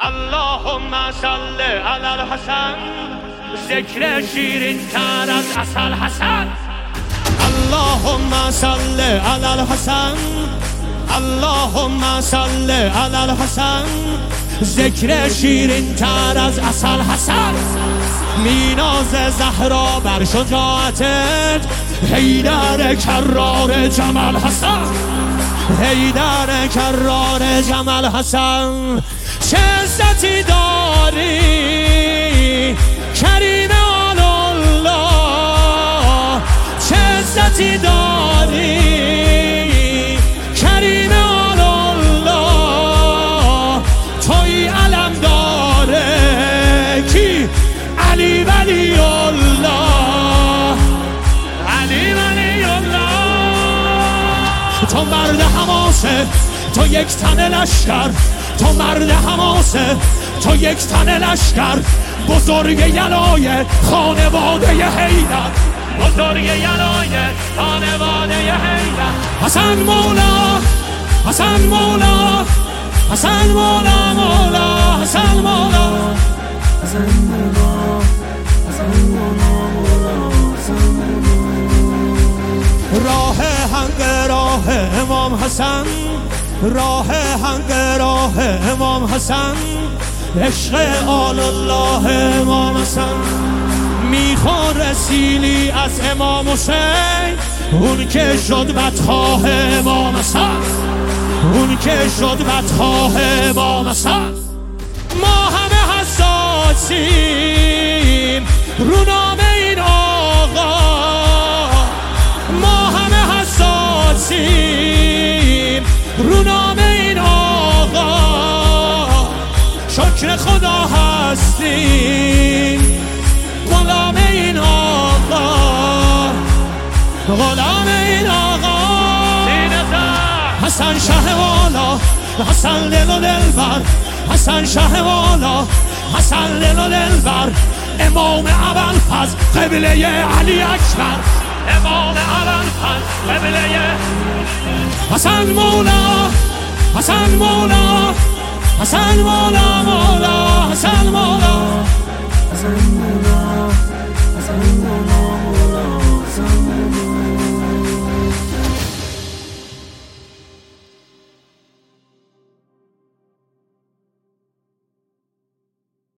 اللهم صل علی الحسن، ذکر شیرین تر از عسل حسن. اللهم صل علی الحسن، اللهم صل علی الحسن، ذکر شیرین تر از عسل حسن. میناز زهرا بر شجاعتت، حیدر کرار جمال حسن، حیدر کرار جمال حسن. چه عزتی داری کریم آل الله، چه عزتی داری کریم آل الله. توی علم داره کی؟ علی ولی الله، علی ولی الله. تو مرد حماسه، تو یک تن لشکر، تو مرد حماسه، تو یک تن لشکر. بزرگ یلای خانواده حیدر، بزرگ یلای خانواده حیدر. حسن مولا، حسن مولا، حسن مولا، مولا حسن مولا، حسن مولا، حسن مولا، مولا حسن مولا. راه هنگ راه امام حسن، راه هنگ راه امام حسن، عشق آل الله امام حسن. میخوره سیلی از امام حسین، اون که شد بدخواه امام حسن، اون که شد بدخواه امام حسن. ما همه حساسیم رو نام این آقا، ما همه حساسیم رو نام این آقا. شکر خدا هستیم غلام این آقا، غلام این آقا. حسن شه والا، حسن دل و دلبر، حسن شه والا، حسن دل و دلبر. امام ابوالفضل قبله علی اکبر، امام ابوالفضل قبله حسن مولا، حسن مولا، حسن مولا، مولا حسن مولا، حسن مولا.